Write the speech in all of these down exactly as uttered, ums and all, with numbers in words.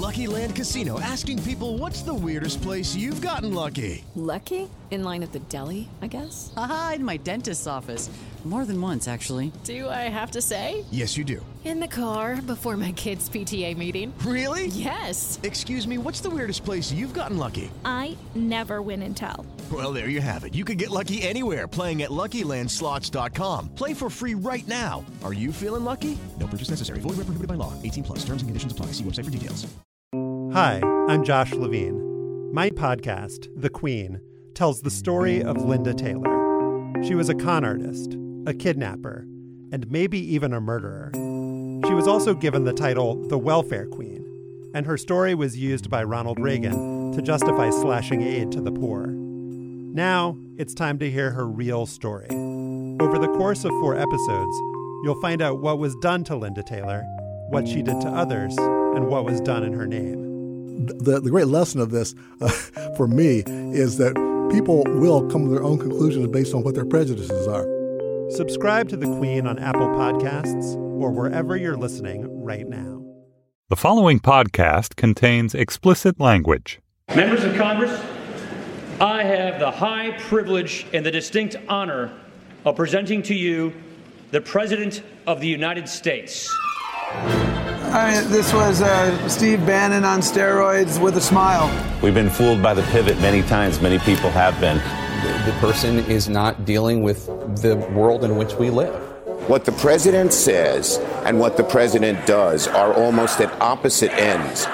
Lucky Land Casino, asking people, what's the weirdest place you've gotten lucky? Lucky? In line at the deli, I guess? Aha, in my dentist's office. More than once, actually. Do I have to say? Yes, you do. In the car before my kids' P T A meeting. Really? Yes. Excuse me, what's the weirdest place you've gotten lucky? I never win and tell. Well, there you have it. You can get lucky anywhere, playing at Lucky Land Slots dot com. Play for free right now. Are you feeling lucky? No purchase necessary. Void where prohibited by law. eighteen plus. Terms and conditions apply. See website for details. Hi, I'm Josh Levine. My podcast, The Queen, tells the story of Linda Taylor. She was a con artist, a kidnapper, and maybe even a murderer. She was also given the title the Welfare Queen, and her story was used by Ronald Reagan to justify slashing aid to the poor. Now, it's time to hear her real story. Over the course of four episodes, you'll find out what was done to Linda Taylor, what she did to others, and what was done in her name. The, the great lesson of this, uh, for me, is that people will come to their own conclusions based on what their prejudices are. Subscribe to The Queen on Apple Podcasts or wherever you're listening right now. The following podcast contains explicit language. Members of Congress, I have the high privilege and the distinct honor of presenting to you the President of the United States. I mean, this was uh, Steve Bannon on steroids with a smile. We've been fooled by the pivot many times. Many people have been. The, the person is not dealing with the world in which we live. What the president says and what the president does are almost at opposite ends.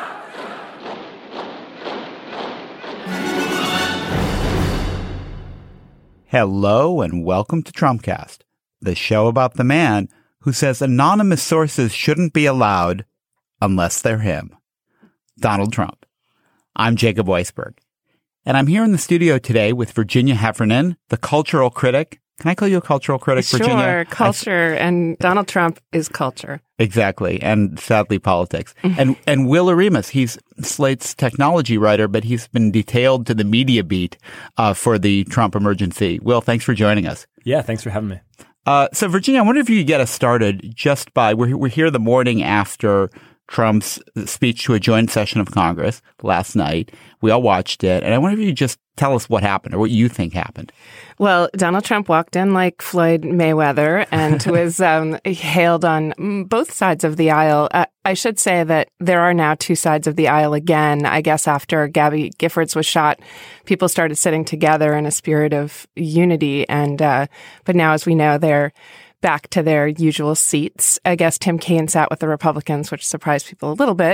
Hello and welcome to Trumpcast, the show about the man who says anonymous sources shouldn't be allowed unless they're him, Donald Trump. I'm Jacob Weisberg, and I'm here in the studio today with Virginia Heffernan, the cultural critic. Can I call you a cultural critic, sure, Virginia? Sure, culture, I, and Donald Trump is culture. Exactly, and sadly politics. and and Will Oremus, he's Slate's technology writer, but he's been detailed to the media beat uh, for the Trump emergency. Will, thanks for joining us. Yeah, thanks for having me. Uh, so, Virginia, I wonder if you could get us started just by, we're, we're here the morning after Trump's speech to a joint session of Congress last night. We all watched it. And I wonder if you could just tell us what happened or what you think happened. Well, Donald Trump walked in like Floyd Mayweather and was um, hailed on both sides of the aisle. Uh, I should say that there are now two sides of the aisle again. I guess after Gabby Giffords was shot, people started sitting together in a spirit of unity. And uh, but now, as we know, they're back to their usual seats. I guess Tim Kaine sat with the Republicans, which surprised people a little bit.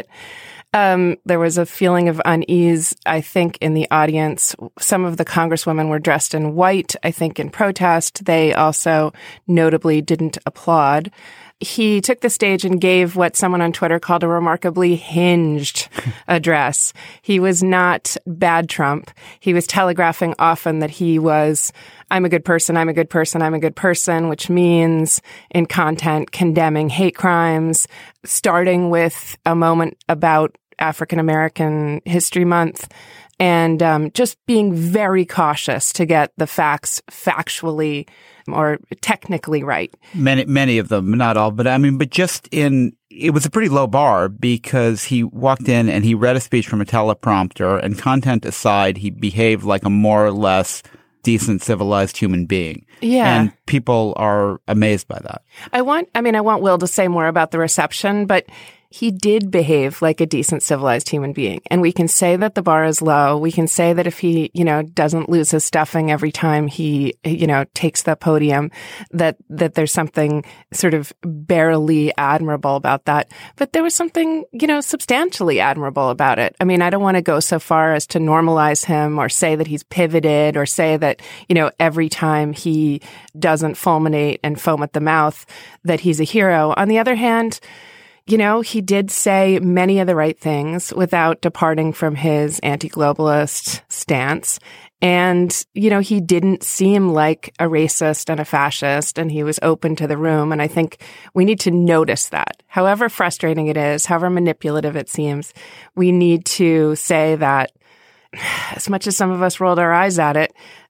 Um, there was a feeling of unease, I think, in the audience. Some of the congresswomen were dressed in white, I think, in protest. They also notably didn't applaud. He took the stage and gave what someone on Twitter called a remarkably hinged address. He was not bad Trump. He was telegraphing often that he was, I'm a good person, I'm a good person, I'm a good person, which means in content condemning hate crimes, starting with a moment about African American History Month, and um, just being very cautious to get the facts factually or technically right. Many, many of them, not all, but I mean, but just in, it was a pretty low bar because he walked in and he read a speech from a teleprompter, and content aside, he behaved like a more or less decent, civilized human being. Yeah. And people are amazed by that. I want, I mean, I want Will to say more about the reception, but he did behave like a decent, civilized human being. And we can say that the bar is low. We can say that if he, you know, doesn't lose his stuffing every time he, you know, takes the podium, that, that there's something sort of barely admirable about that. But there was something, you know, substantially admirable about it. I mean, I don't want to go so far as to normalize him or say that he's pivoted or say that, you know, every time he doesn't fulminate and foam at the mouth that he's a hero. On the other hand, you know, he did say many of the right things without departing from his anti-globalist stance. And, you know, he didn't seem like a racist and a fascist, and he was open to the room. And I think we need to notice that. However frustrating it is, however manipulative it seems, we need to say that as much as some of us rolled our eyes at it,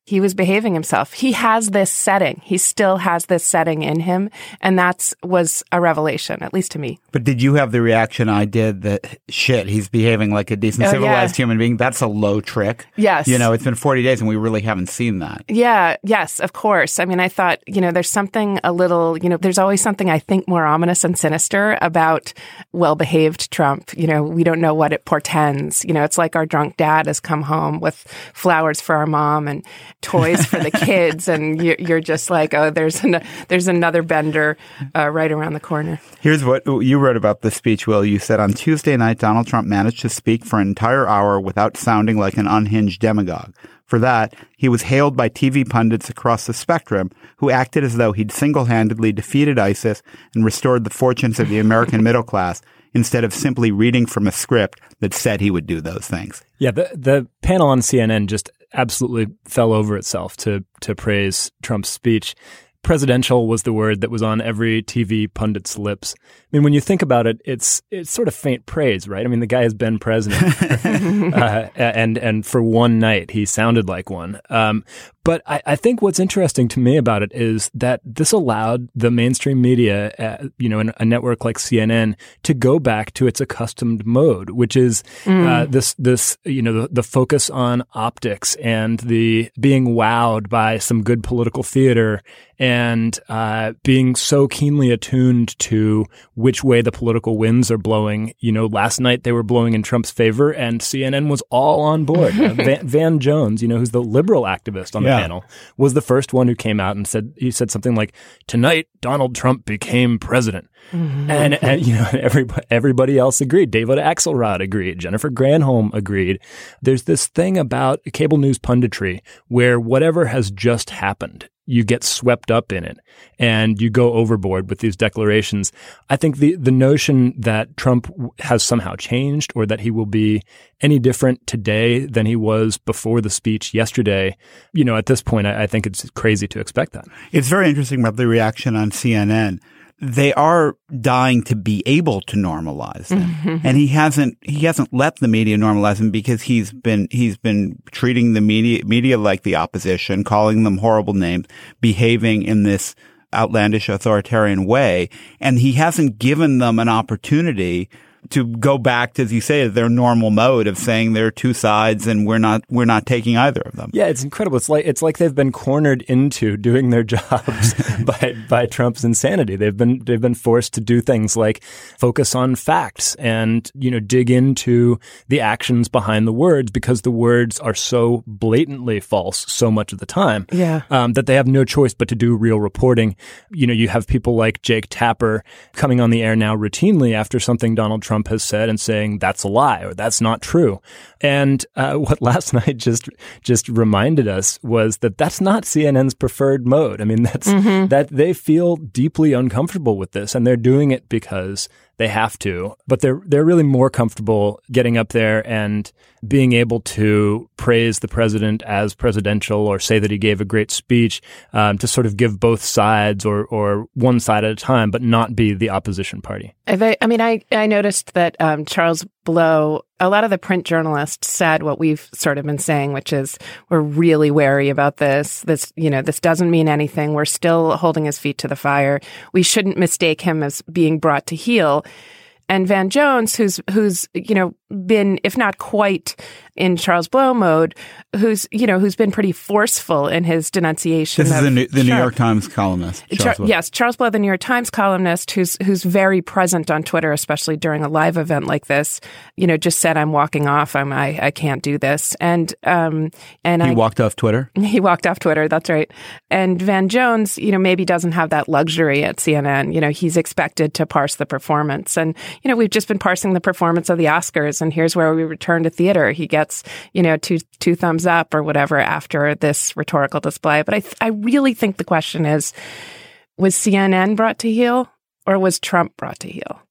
he was behaving himself. He has this setting. He still has this setting in him. And that's was a revelation, at least to me. But did you have the reaction I did that, shit, he's behaving like a decent, Oh, civilized yeah. human being? That's a low trick. Yes. You know, it's been forty days and we really haven't seen that. Yeah, yes, of course. I mean, I thought, you know, there's something a little, you know, there's always something I think more ominous and sinister about well-behaved Trump. You know, we don't know what it portends. You know, it's like our drunk dad has come home with flowers for our mom and toys for the kids, and you're, you're just like, oh, there's an, there's another bender uh, right around the corner. Here's what you wrote about the speech, Will. You said, on Tuesday night, Donald Trump managed to speak for an entire hour without sounding like an unhinged demagogue. For that, he was hailed by T V pundits across the spectrum who acted as though he'd single-handedly defeated ISIS and restored the fortunes of the American middle class instead of simply reading from a script that said he would do those things. Yeah, the the panel on C N N just absolutely fell over itself to to praise Trump's speech. Presidential was the word that was on every T V pundit's lips. I mean, when you think about it, it's it's sort of faint praise, right? I mean, the guy has been president, uh, and and for one night he sounded like one. Um, but I, I think what's interesting to me about it is that this allowed the mainstream media, uh, you know, a network like C N N, to go back to its accustomed mode, which is mm. uh, this this you know the, the focus on optics and the being wowed by some good political theater. And uh, being so keenly attuned to which way the political winds are blowing. You know, last night they were blowing in Trump's favor, and C N N was all on board. uh, Van, Van Jones, you know, who's the liberal activist on the yeah. panel, was the first one who came out and said, he said something like, tonight Donald Trump became president. Mm-hmm. And, and, you know, everybody, everybody else agreed. David Axelrod agreed. Jennifer Granholm agreed. There's this thing about cable news punditry where whatever has just happened, you get swept up in it and you go overboard with these declarations. I think the, the notion that Trump has somehow changed or that he will be any different today than he was before the speech yesterday, you know, at this point, I, I think it's crazy to expect that. It's very interesting about the reaction on C N N. They are dying to be able to normalize them. Mm-hmm. And he hasn't, he hasn't let the media normalize them because he's been, he's been treating the media, media like the opposition, calling them horrible names, behaving in this outlandish authoritarian way. And he hasn't given them an opportunity to go back to, as you say, their normal mode of saying there are two sides and we're not we're not taking either of them. Yeah, it's incredible. It's like it's like they've been cornered into doing their jobs by by Trump's insanity. They've been they've been forced to do things like focus on facts and, you know, dig into the actions behind the words because the words are so blatantly false so much of the time. Yeah. Um, that they have no choice but to do real reporting. You know, you have people like Jake Tapper coming on the air now routinely after something Donald Trump has said and saying that's a lie or that's not true. And uh, what last night just just reminded us was that that's not C N N's preferred mode. I mean, that's mm-hmm. that they feel deeply uncomfortable with this, and they're doing it because they have to. But they're they're really more comfortable getting up there and being able to praise the president as presidential or say that he gave a great speech, um, to sort of give both sides or or one side at a time, but not be the opposition party. I, I mean, I, I noticed that um, Charles Blow, a lot of the print journalists said what we've sort of been saying, which is we're really wary about this. This, you know, this doesn't mean anything. We're still holding his feet to the fire. We shouldn't mistake him as being brought to heel. And Van Jones, who's, who's, you know, been, if not quite in Charles Blow mode, who's, you know, who's been pretty forceful in his denunciation. This of is the, new, the New Trump. York Times columnist. Char- yes, Charles Blow, the New York Times columnist, who's who's very present on Twitter, especially during a live event like this. You know, just said, "I'm walking off. I'm I, I can't do this." And um and he I, walked off Twitter. He walked off Twitter. That's right. And Van Jones, you know, maybe doesn't have that luxury at C N N. You know, he's expected to parse the performance, and you know, we've just been parsing the performance of the Oscars, and here's where we return to theater. He gets, you know, two two thumbs up or whatever after this rhetorical display. But I th- I really think the question is, was C N N brought to heel or was Trump brought to heel?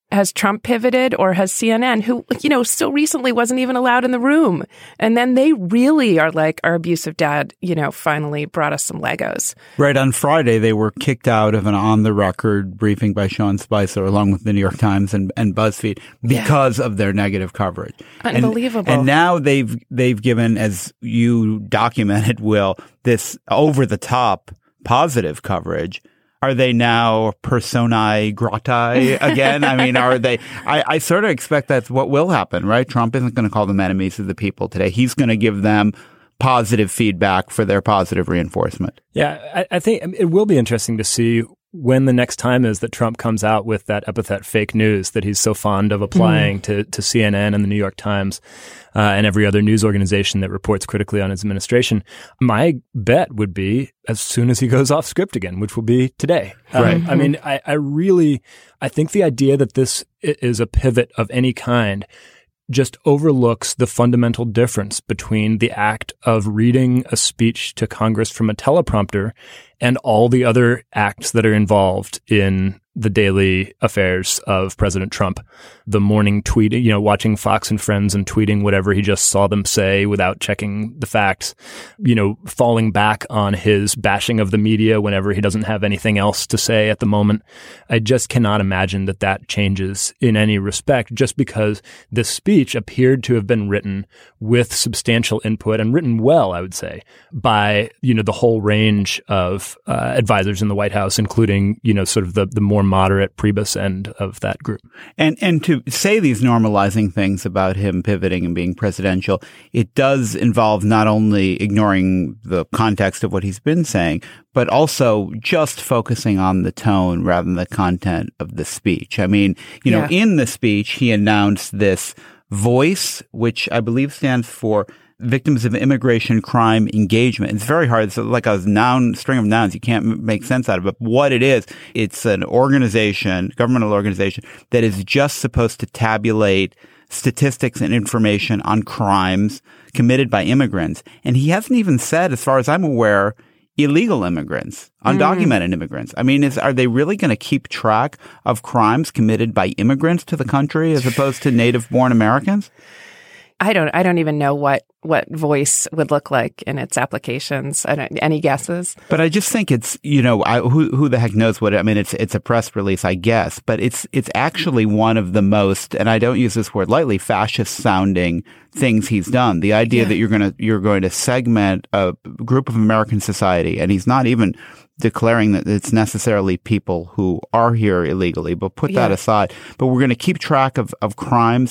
Has Trump pivoted, or has C N N, who, you know, still recently wasn't even allowed in the room? And then they really are like, our abusive dad, you know, finally brought us some Legos. Right. On Friday, they were kicked out of an on-the-record briefing by Sean Spicer, along with the New York Times and, and BuzzFeed, because yeah. of their negative coverage. Unbelievable. And, and now they've they've given, as you documented, Will, this over-the-top positive coverage. Are they now personae grati again? I mean, are they? I, I sort of expect that's what will happen, right? Trump isn't going to call them enemies of the people today. He's going to give them positive feedback for their positive reinforcement. Yeah, I, I think it will be interesting to see when the next time is that Trump comes out with that epithet fake news that he's so fond of applying mm. to, to C N N and the New York Times uh, and every other news organization that reports critically on his administration. My bet would be as soon as he goes off script again, which will be today. Right. Um, I mean, I, I really, I think the idea that this is a pivot of any kind just overlooks the fundamental difference between the act of reading a speech to Congress from a teleprompter and all the other acts that are involved in the daily affairs of President Trump. The morning tweeting, you know, watching Fox and Friends and tweeting whatever he just saw them say without checking the facts, you know, falling back on his bashing of the media whenever he doesn't have anything else to say at the moment. I just cannot imagine that that changes in any respect just because this speech appeared to have been written with substantial input and written well, I would say, by, you know, the whole range of uh, advisors in the White House, including, you know, sort of the, the more moderate Priebus end of that group. And and to say these normalizing things about him pivoting and being presidential, it does involve not only ignoring the context of what he's been saying, but also just focusing on the tone rather than the content of the speech. I mean, you know, yeah. in the speech, he announced this VOICE, which I believe stands for Victims of Immigration Crime Engagement. It's very hard. It's like a noun, string of nouns. You can't m- make sense out of it. But what it is, it's an organization, governmental organization, that is just supposed to tabulate statistics and information on crimes committed by immigrants. And he hasn't even said, as far as I'm aware, illegal immigrants, undocumented mm. immigrants. I mean, is, are they really going to keep track of crimes committed by immigrants to the country as opposed to native-born Americans? I don't. I don't even know what, what VOICE would look like in its applications. I don't, any guesses? But I just think it's, you know, I, who who the heck knows what? I mean, it's it's a press release, I guess, but it's it's actually one of the most, and I don't use this word lightly, fascist sounding things he's done. The idea yeah. that you're going to you're going to segment a group of American society, and he's not even declaring that it's necessarily people who are here illegally, but put yeah. that aside. But we're going to keep track of of crimes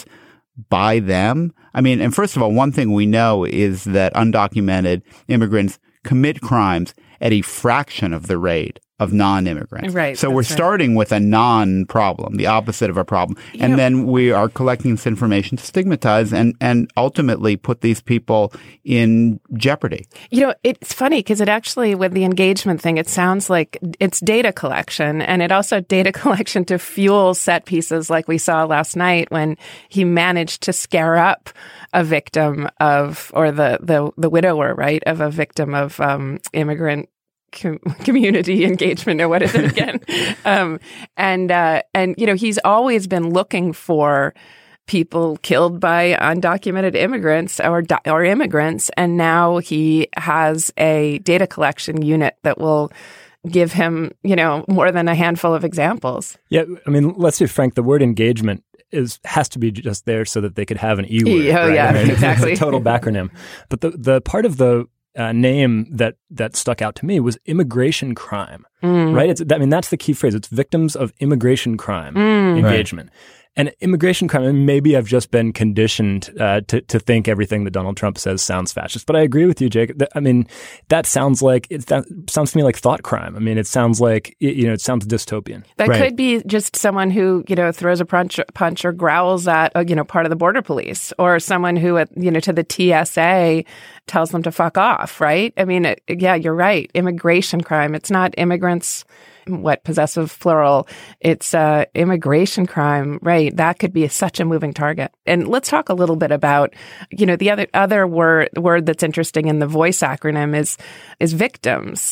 by them. I mean, and first of all, one thing we know is that undocumented immigrants commit crimes at a fraction of the rate of non-immigrants. Right. So we're right. starting with a non-problem, the opposite of a problem. And yeah. then we are collecting this information to stigmatize and, and ultimately put these people in jeopardy. You know, it's funny because it actually, with the engagement thing, it sounds like it's data collection, and it also data collection to fuel set pieces like we saw last night when he managed to scare up a victim of, or the, the, the widower, right, of a victim of um, immigrant Com- community engagement, or what is it again? um, and, uh, and, you know, he's always been looking for people killed by undocumented immigrants or, do- or immigrants. And now he has a data collection unit that will give him, you know, more than a handful of examples. Yeah. I mean, let's be frank, the word engagement is has to be just there so that they could have an E word. Oh, right? yeah, I mean, exactly. It's a total backronym. But the, the part of the Uh, name that that stuck out to me was immigration crime, mm. right? It's, I mean, that's the key phrase. It's victims of immigration crime mm. engagement. Right. And immigration crime, and maybe I've just been conditioned uh, to to think everything that Donald Trump says sounds fascist. But I agree with you, Jake. I mean, that sounds like it that sounds to me like thought crime. I mean, it sounds like you know, it sounds dystopian. That right. could be just someone who you know throws a punch, punch or growls at uh, you know part of the border police, or someone who at you know to the T S A tells them to fuck off. Right? I mean, it, yeah, you're right. Immigration crime. It's not immigrants. What possessive plural? It's uh, immigration crime, right? That could be such a moving target. And let's talk a little bit about, you know, the other other word word that's interesting in the VOICE acronym is is victims.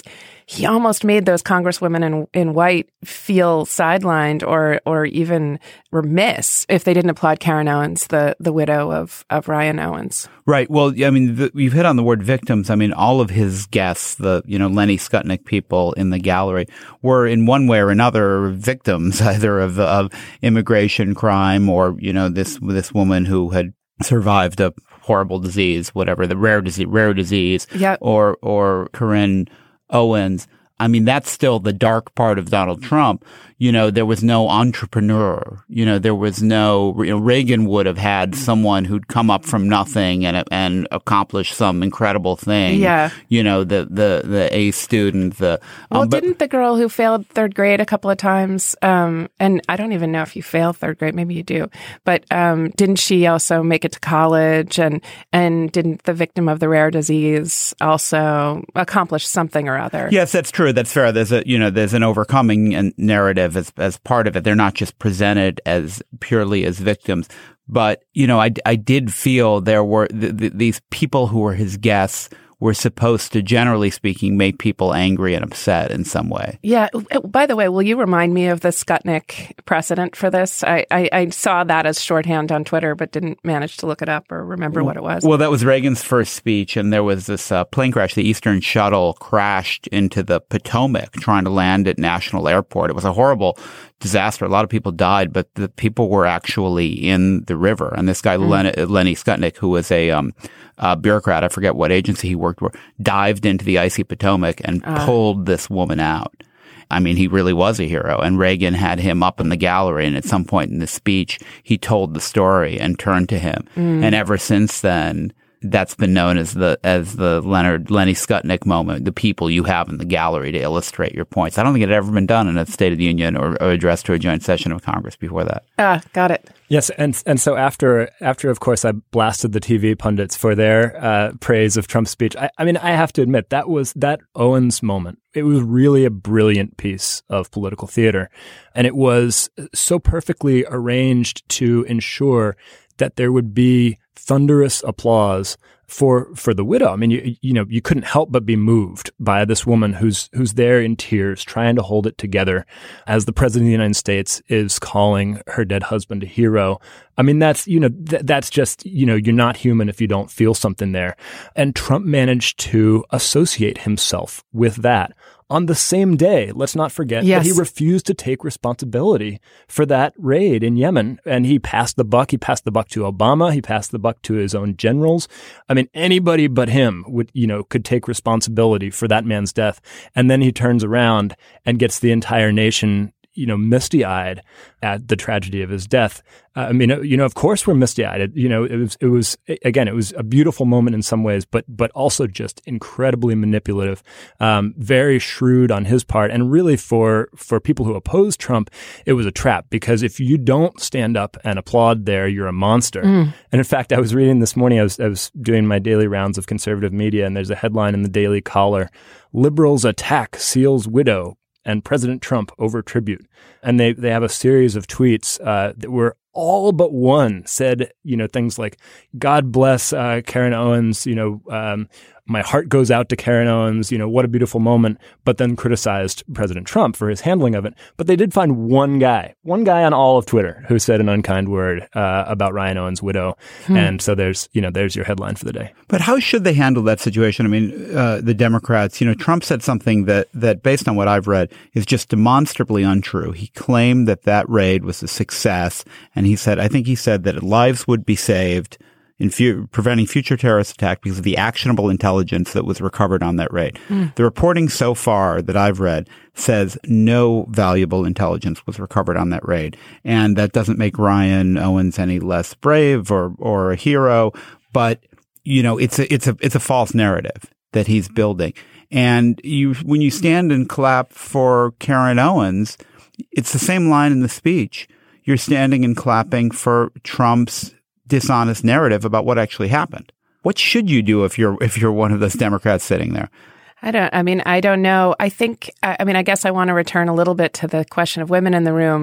he almost made those congresswomen in, in white feel sidelined or or even remiss if they didn't applaud Karen Owens, the the widow of, of Ryan Owens. Right. Well, I mean, the, you've hit on the word victims. I mean, all of his guests, the, you know, Lenny Skutnik people in the gallery were in one way or another victims, either of, of immigration crime or, you know, this, this woman who had survived a horrible disease, whatever, the rare disease, rare disease, yep. or, or Corinne Owens. I mean, that's still the dark part of Donald Trump. You know, there was no entrepreneur. You know, there was no, you know, Reagan would have had someone who'd come up from nothing and and accomplish some incredible thing. Yeah. You know, the the the A student, the Well, um, but, didn't the girl who failed third grade a couple of times, um, and I don't even know if you fail third grade, maybe you do, but um, didn't she also make it to college? And and didn't the victim of the rare disease also accomplish something or other? Yes, that's true. That's fair. There's a, you know, there's an overcoming narrative as as part of it. They're not just presented as purely as victims. But, you know, I, I did feel there were th- th- these people who were his guests were supposed to, generally speaking, make people angry and upset in some way. Yeah. By the way, will you remind me of the Skutnik precedent for this? I, I, I saw that as shorthand on Twitter, but didn't manage to look it up or remember what it was. Well, that was Reagan's first speech, and there was this uh, plane crash. The Eastern Shuttle crashed into the Potomac trying to land at National Airport. It was a horrible disaster. A lot of people died, but the people were actually in the river. And this guy, mm. Len- Lenny Skutnik, who was a um, uh, bureaucrat, I forget what agency he worked for, dived into the icy Potomac and uh. pulled this woman out. I mean, he really was a hero. And Reagan had him up in the gallery. And at some point in the speech, he told the story and turned to him. Mm. And ever since then, that's been known as the as the Leonard Lenny Skutnik moment, the people you have in the gallery to illustrate your points. I don't think it had ever been done in a State of the Union or, or addressed to a joint session of Congress before that. Ah, got it. Yes, and and so after after of course I blasted the T V pundits for their uh, praise of Trump's speech. I, I mean, I have to admit that was that Owens moment. It was really a brilliant piece of political theater, and it was so perfectly arranged to ensure that there would be thunderous applause for for the widow. I mean, you you know, you couldn't help but be moved by this woman who's who's there in tears, trying to hold it together as the president of the United States is calling her dead husband a hero. I mean, that's, you know, th- that's just, you know, you're not human if you don't feel something there. And Trump managed to associate himself with that. On the same day, let's not forget yes. that he refused to take responsibility for that raid in Yemen. And he passed the buck. He passed the buck to Obama. He passed the buck to his own generals. I mean, anybody but him would, you know, could take responsibility for that man's death. And then he turns around and gets the entire nation, you know, misty-eyed at the tragedy of his death. Uh, I mean, you know, of course we're misty-eyed. It, you know, it was, it was, again, it was a beautiful moment in some ways, but, but also just incredibly manipulative, um, very shrewd on his part. And really for, for people who oppose Trump, it was a trap, because if you don't stand up and applaud there, you're a monster. Mm. And in fact, I was reading this morning, I was, I was doing my daily rounds of conservative media, and there's a headline in the Daily Caller: "Liberals attack Seal's widow and President Trump over tribute." And they, they have a series of tweets uh, that were all but one said, you know, things like, "God bless uh, Karen Owens, you know, um, my heart goes out to Karen Owens, you know, what a beautiful moment," but then criticized President Trump for his handling of it. But they did find one guy, one guy on all of Twitter who said an unkind word uh, about Ryan Owens' widow. Hmm. And so there's, you know, there's your headline for the day. But how should they handle that situation? I mean, uh, the Democrats, you know, Trump said something that, that based on what I've read is just demonstrably untrue. He claimed that that raid was a success. And he said, I think he said that lives would be saved in fu- preventing future terrorist attack because of the actionable intelligence that was recovered on that raid. Mm. The reporting so far that I've read says no valuable intelligence was recovered on that raid. And that doesn't make Ryan Owens any less brave or, or a hero. But, you know, it's a, it's a, it's a false narrative that he's building. And you, when you stand and clap for Karen Owens, it's the same line in the speech. You're standing and clapping for Trump's dishonest narrative about what actually happened. What should you do if you're if you're one of those Democrats sitting there? I don't, I mean, I don't know. I think, I mean, I guess I want to return a little bit to the question of women in the room.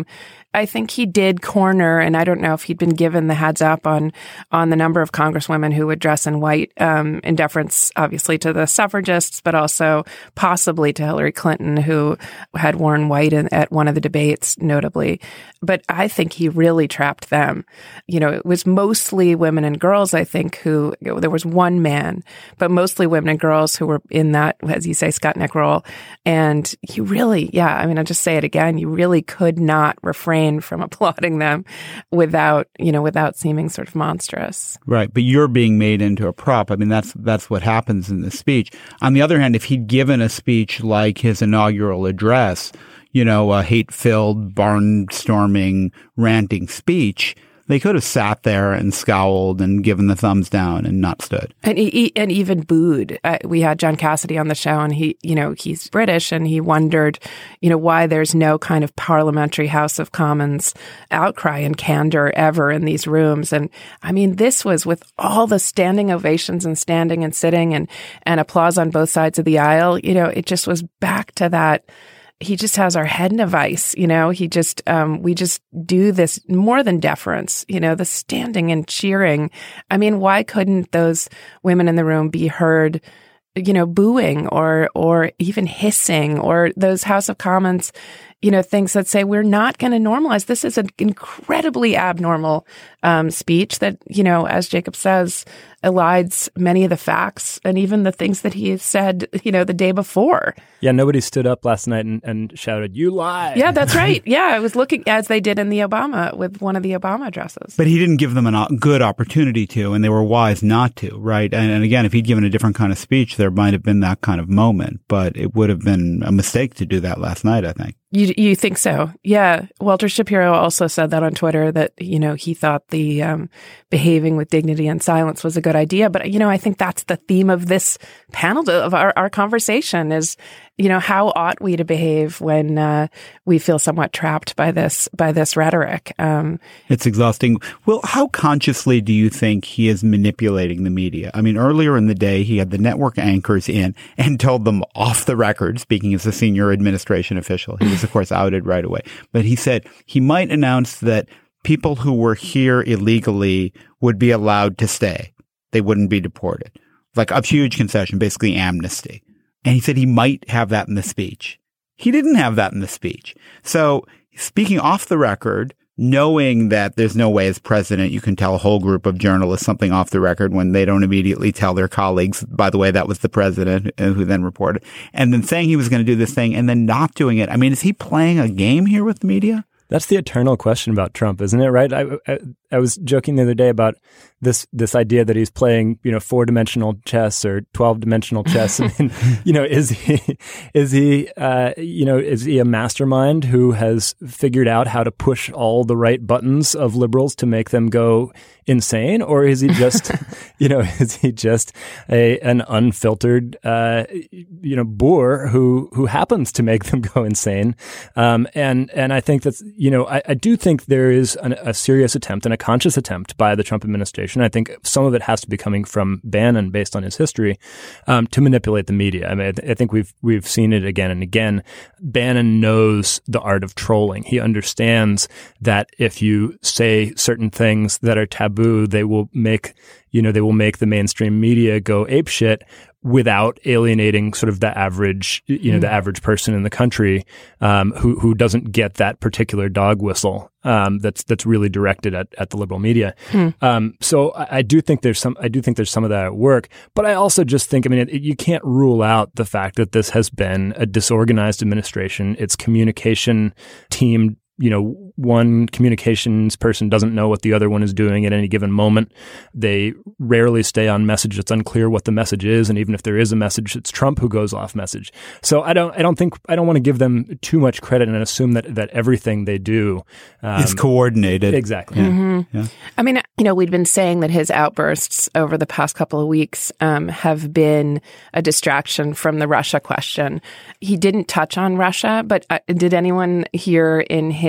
I think he did corner, and I don't know if he'd been given the heads up on on the number of congresswomen who would dress in white, um, in deference, obviously, to the suffragists, but also possibly to Hillary Clinton, who had worn white in, at one of the debates, notably. But I think he really trapped them. You know, it was mostly women and girls, I think, who, there was one man, but mostly women and girls who were in that, as you say, Skutnik role. And you really, yeah, I mean, I'll just say it again, you really could not refrain from applauding them without, you know, without seeming sort of monstrous. Right. But you're being made into a prop. I mean, that's, that's what happens in the speech. On the other hand, if he'd given a speech like his inaugural address, you know, a hate-filled, barnstorming, ranting speech, they could have sat there and scowled and given the thumbs down and not stood. And he, and even booed. Uh, we had John Cassidy on the show, and he, you know, he's British, and he wondered, you know, why there's no kind of parliamentary House of Commons outcry and candor ever in these rooms. And I mean, this was with all the standing ovations and standing and sitting and, and applause on both sides of the aisle. You know, it just was back to that. He just has our head in a vice, you know, he just, um, we just do this more than deference, you know, the standing and cheering. I mean, why couldn't those women in the room be heard, you know, booing or, or even hissing, or those House of Commons, you know, things that say we're not going to normalize. This is an incredibly abnormal um, speech that, you know, as Jacob says, elides many of the facts and even the things that he said, you know, the day before. Yeah, nobody stood up last night and, and shouted, "You lie." Yeah, that's right. Yeah, I was looking, as they did in the Obama, with one of the Obama addresses. But he didn't give them a good opportunity to, and they were wise not to, right? And, and again, if he'd given a different kind of speech, there might have been that kind of moment. But it would have been a mistake to do that last night, I think. You you think so? Yeah. Walter Shapiro also said that on Twitter, that, you know, he thought the um, behaving with dignity and silence was a good idea. But, you know, I think that's the theme of this panel, of our, our conversation is, you know, how ought we to behave when uh, we feel somewhat trapped by this by this rhetoric? Um, it's exhausting. Well, how consciously do you think he is manipulating the media? I mean, earlier in the day, he had the network anchors in and told them off the record, speaking as a senior administration official. He was, of course, outed right away. But he said he might announce that people who were here illegally would be allowed to stay. They wouldn't be deported. Like a huge concession, basically amnesty. And he said he might have that in the speech. He didn't have that in the speech. So speaking off the record, knowing that there's no way as president you can tell a whole group of journalists something off the record when they don't immediately tell their colleagues, by the way, that was the president, who then reported, and then saying he was going to do this thing and then not doing it. I mean, is he playing a game here with the media? That's the eternal question about Trump, isn't it? Right? I, I, I was joking the other day about this this idea that he's playing, you know, four dimensional chess or twelve dimensional chess. I mean, you know, is he is he uh, you know is he a mastermind who has figured out how to push all the right buttons of liberals to make them go insane, or is he just you know is he just a an unfiltered uh, you know boor who who happens to make them go insane? Um, and and I think that's you know I, I do think there is an, a serious attempt and a conscious attempt by the Trump administration. I think some of it has to be coming from Bannon, based on his history, um, to manipulate the media. I mean, I, th- I think we've we've seen it again and again. Bannon knows the art of trolling. He understands that if you say certain things that are taboo, they will make you know they will make the mainstream media go apeshit without alienating sort of the average, you know, mm. the average person in the country um, who who doesn't get that particular dog whistle um, that's that's really directed at, at the liberal media. Mm. Um, so I, I do think there's some I do think there's some of that at work, but I also just think I mean it, it, you can't rule out the fact that this has been a disorganized administration. Its communication team, you know, one communications person doesn't know what the other one is doing at any given moment. They rarely stay on message. It's unclear what the message is, and even if there is a message, it's Trump who goes off message. So I don't, I don't think, I don't want to give them too much credit and assume that that everything they do um, is coordinated. Exactly. Yeah. Mm-hmm. Yeah. I mean, you know, we'd been saying that his outbursts over the past couple of weeks um, have been a distraction from the Russia question. He didn't touch on Russia, but uh, did anyone hear in his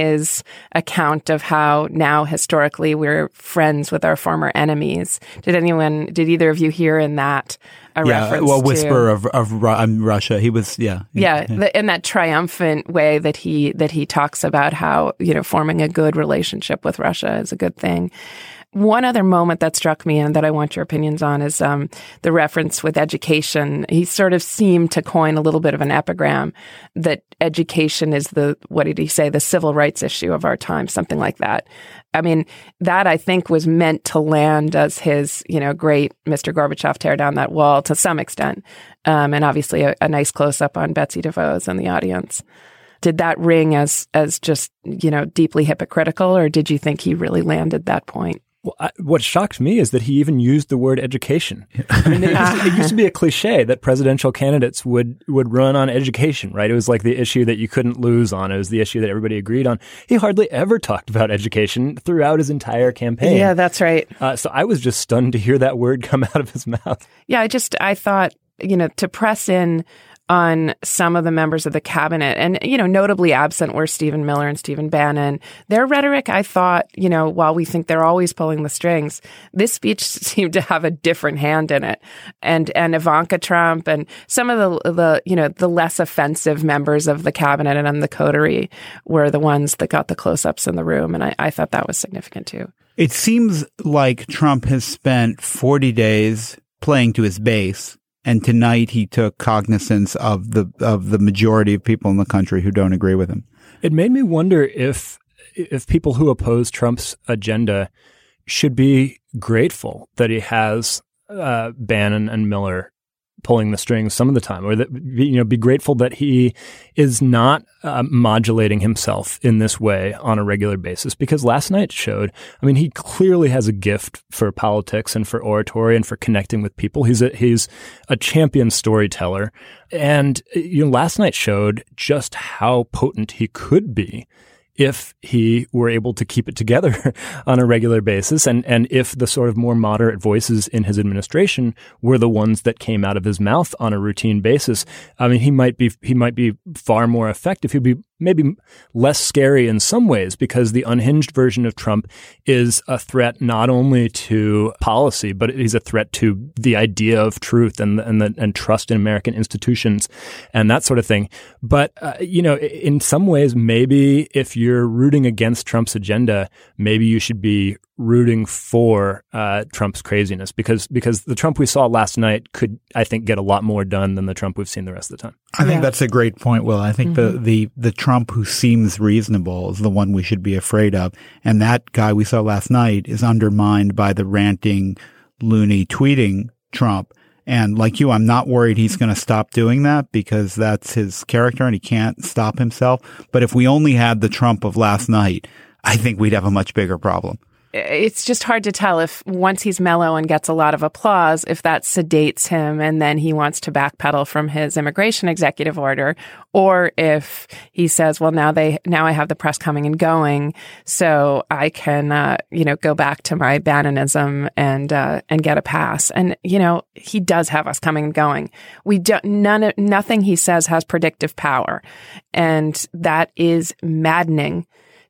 his account of how now historically we're friends with our former enemies. Did anyone, did either of you hear in that a yeah, reference well, whisper to, of of Ru- um, Russia? He was, yeah, yeah, yeah. The, in that triumphant way that he that he talks about how, you know, forming a good relationship with Russia is a good thing. One other moment that struck me and that I want your opinions on is um, the reference with education. He sort of seemed to coin a little bit of an epigram that education is the, what did he say, the civil rights issue of our time, something like that. I mean, that I think was meant to land as his, you know, great Mister Gorbachev tear down that wall to some extent. Um, and obviously a, a nice close up on Betsy DeVos in the audience. Did that ring as, as just, you know, deeply hypocritical, or did you think he really landed that point? Well, I, what shocked me is that he even used the word education. I mean, it used, it used to be a cliche that presidential candidates would, would run on education, right? It was like the issue that you couldn't lose on. It was the issue that everybody agreed on. He hardly ever talked about education throughout his entire campaign. Yeah, that's right. Uh, so I was just stunned to hear that word come out of his mouth. Yeah, I just, I thought, you know, to press in on some of the members of the cabinet, and, you know, notably absent were Stephen Miller and Stephen Bannon. Their rhetoric, I thought, you know, while we think they're always pulling the strings, this speech seemed to have a different hand in it. And and Ivanka Trump and some of the, the you know, the less offensive members of the cabinet and on the coterie were the ones that got the close-ups in the room. And I, I thought that was significant, too. It seems like Trump has spent forty days playing to his base. And tonight he took cognizance of the of the majority of people in the country who don't agree with him. It made me wonder if if people who oppose Trump's agenda should be grateful that he has uh, Bannon and Miller pulling the strings some of the time, or that, you know, be grateful that he is not uh, modulating himself in this way on a regular basis. Because last night showed, I mean, he clearly has a gift for politics and for oratory and for connecting with people. He's a, he's a champion storyteller. And, you know, last night showed just how potent he could be if he were able to keep it together on a regular basis, and, and if the sort of more moderate voices in his administration were the ones that came out of his mouth on a routine basis, I mean, he might be he might be far more effective. He'd be maybe less scary in some ways, because the unhinged version of Trump is a threat not only to policy, but he's a threat to the idea of truth and and the, and trust in American institutions and that sort of thing. But uh, you know, in some ways, maybe if you're rooting against Trump's agenda, maybe you should be rooting for uh, Trump's craziness, because because the Trump we saw last night could, I think, get a lot more done than the Trump we've seen the rest of the time. I think yeah. that's a great point, Will. I think mm-hmm. the, the, the Trump who seems reasonable is the one we should be afraid of. And that guy we saw last night is undermined by the ranting, loony tweeting Trump. And like you, I'm not worried he's going to stop doing that, because that's his character and he can't stop himself. But if we only had the Trump of last night, I think we'd have a much bigger problem. It's just hard to tell if once he's mellow and gets a lot of applause, if that sedates him and then he wants to backpedal from his immigration executive order, or if he says, well, now they, now I have the press coming and going, so I can, uh, you know, go back to my Bannonism and, uh, and get a pass. And, you know, he does have us coming and going. We don't, none, nothing he says has predictive power. And that is maddening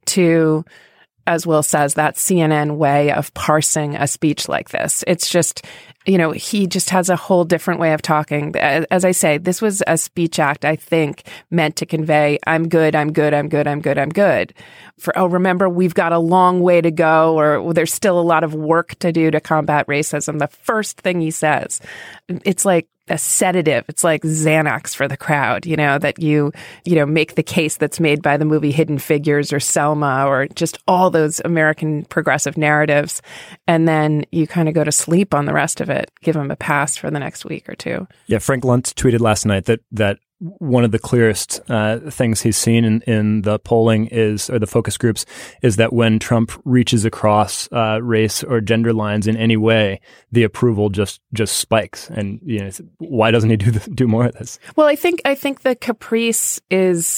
to, as Will says, that C N N way of parsing a speech like this. It's just, you know, he just has a whole different way of talking. As I say, this was a speech act, I think, meant to convey, I'm good, I'm good, I'm good, I'm good, I'm good. For, oh, remember, we've got a long way to go, or there's still a lot of work to do to combat racism. The first thing he says, it's like a sedative. It's like Xanax for the crowd, you know, that you, you know, make the case that's made by the movie Hidden Figures or Selma or just all those American progressive narratives. And then you kind of go to sleep on the rest of it, give him a pass for the next week or two. Yeah. Frank Luntz tweeted last night that, that one of the clearest uh, things he's seen in, in the polling is, or the focus groups, is that when Trump reaches across uh, race or gender lines in any way, the approval just just spikes. And you know, why doesn't he do the, do more of this? Well, I think I think the caprice is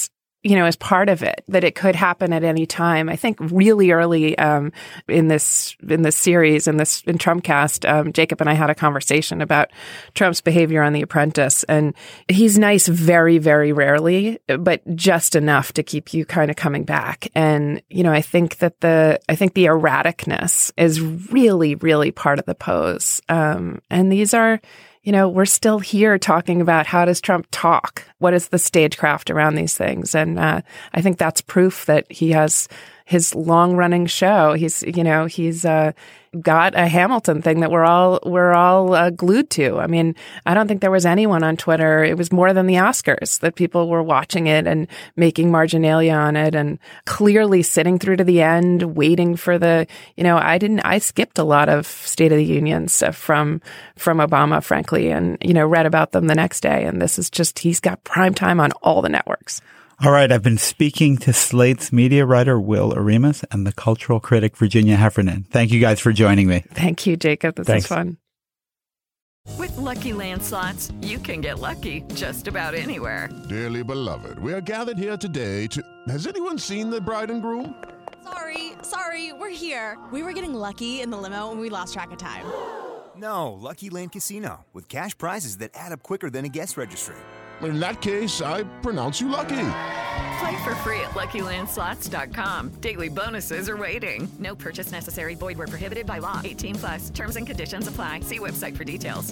you know, is part of it, that it could happen at any time. I think really early um, in this in this series, in this in Trumpcast, um, Jacob and I had a conversation about Trump's behavior on The Apprentice, and he's nice very, very rarely, but just enough to keep you kind of coming back. And you know, I think that the I think the erraticness is really, really part of the pose. Um, and these are. You know, we're still here talking about how does Trump talk? What is the stagecraft around these things? And uh, I think that's proof that he has his long-running show. He's, you know, he's uh, got a Hamilton thing that we're all we're all uh, glued to. I mean, I don't think there was anyone on Twitter. It was more than the Oscars that people were watching it and making marginalia on it, and clearly sitting through to the end, waiting for the. You know, I didn't. I skipped a lot of State of the Union stuff from from Obama, frankly, and you know, read about them the next day. And this is just he's got prime time on all the networks. All right, I've been speaking to Slate's media writer, Will Oremus, and the cultural critic, Virginia Heffernan. Thank you guys for joining me. Thank you, Jacob. This Thanks. is fun. With Lucky Land Slots, you can get lucky just about anywhere. Dearly beloved, we are gathered here today to... Has anyone seen the bride and groom? Sorry, sorry, we're here. We were getting lucky in the limo and we lost track of time. No, Lucky Land Casino, with cash prizes that add up quicker than a guest registry. In that case, I pronounce you lucky. Play for free at Lucky Land Slots dot com. Daily bonuses are waiting. No purchase necessary. Void where prohibited by law. eighteen plus. Terms and conditions apply. See website for details.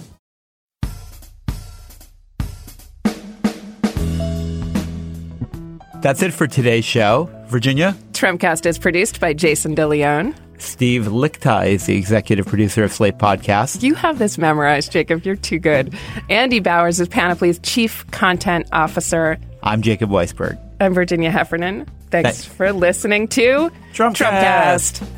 That's it for today's show. Virginia? Trumpcast is produced by Jason DeLeon. Steve Lichtai is the executive producer of Slate Podcast. You have this memorized, Jacob. You're too good. Andy Bowers is Panoply's chief content officer. I'm Jacob Weisberg. I'm Virginia Heffernan. Thanks, Thanks. for listening to Trumpcast. Trumpcast.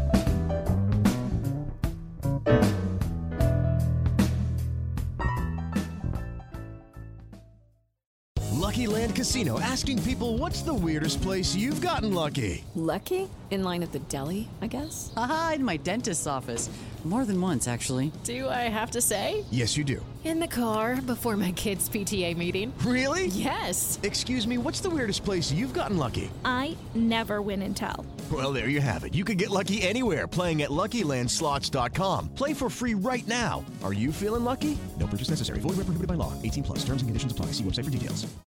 Lucky Land Casino, asking people, what's the weirdest place you've gotten lucky? Lucky? In line at the deli, I guess? Aha, in my dentist's office. More than once, actually. Do I have to say? Yes, you do. In the car before my kids' P T A meeting. Really? Yes. Excuse me, what's the weirdest place you've gotten lucky? I never win and tell. Well, there you have it. You can get lucky anywhere, playing at Lucky Land Slots dot com. Play for free right now. Are you feeling lucky? No purchase necessary. Void where prohibited by law. eighteen plus. Terms and conditions apply. See website for details.